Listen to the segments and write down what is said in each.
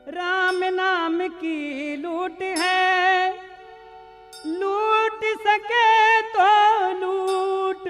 राम नाम की लूट है, लूट सके तो लूट,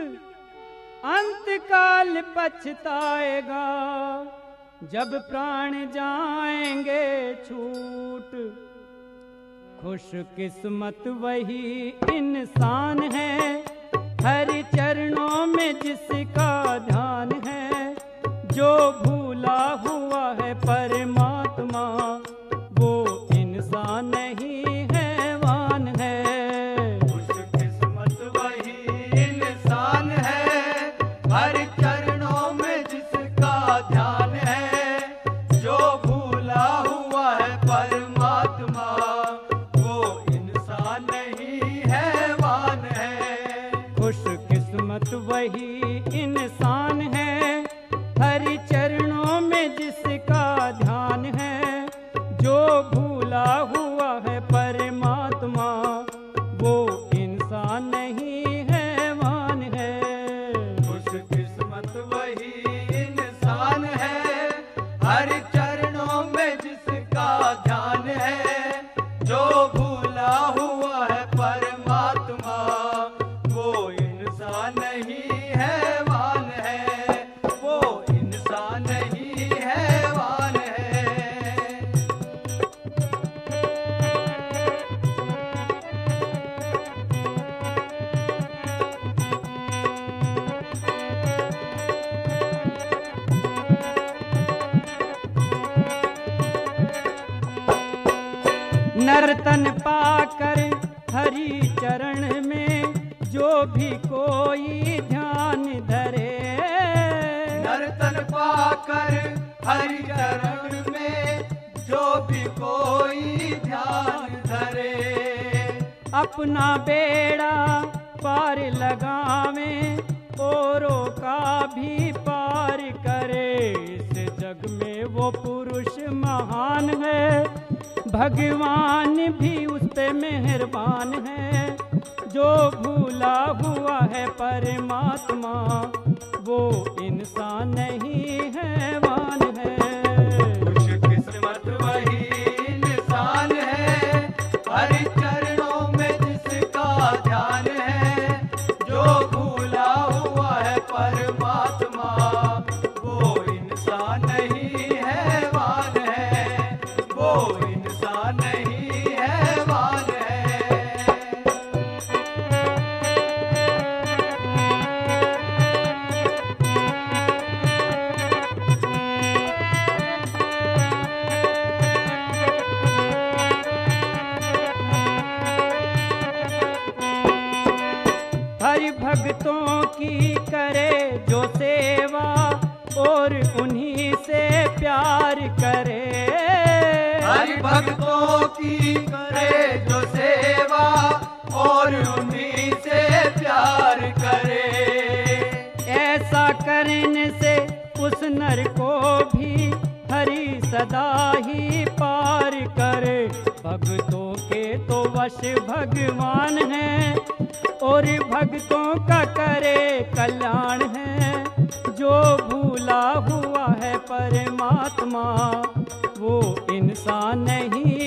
अंतकाल पछताएगा जब प्राण जाएंगे छूट। खुश किस्मत वही इंसान है, हरि चरणों में जिसका ध्यान है। जो भूला हुआ है परमात्मा, वो इंसान नहीं हैवान है। खुश किस्मत वही इंसान है, हरि चरणों में जिसका ध्यान है। जो भूला हुआ है परमात्मा, वो इंसान नहीं हैवान है। खुश किस्मत वही इंसान है, हरि चरणों में जिसका ध्यान है। जो भूला हुआ है परमात्मा, वो इंसान नहीं हैवान है। खुश किस्मत वही इंसान है, हरि चरणों में जिसका ध्यान है। जो भूला हुआ है परमात्मा, वो इंसान नहीं हैवान है। वो इंसान नहीं हैवान है। नर्तन पाकर हरि चरण में जो भी कोई ध्यान धरे। नर्तन पाकर हरि चरण में जो भी कोई ध्यान धरे। अपना बेड़ा पार लगावे, औरों का भी पार करे। इस जग में वो पुरुष महान है, भगवान भी उस पे मेहरबान है। जो भूला हुआ है परमात्मा, वो इंसान नहीं हैवान है। खुश किस्मत वही इंसान है, हरि चरणों में जिसका ध्यान है। जो भूला हुआ है परमात्मा, वो इंसान नहीं हैवान है। वो इंसान नहीं हैवान है। हरि भक्तों की करे जो सेवा, और उन्हीं से प्यार करे। हरि भक्तों की करे जो सेवा, और उन्हीं से प्यार करे। ऐसा करने से उस नर को भी हरि सदा ही पार करे। भक्तों के तो वश भगवान है, और भक्तों का करे कल्याण है। जो भूला हुआ है परमात्मा, वो इंसान नहीं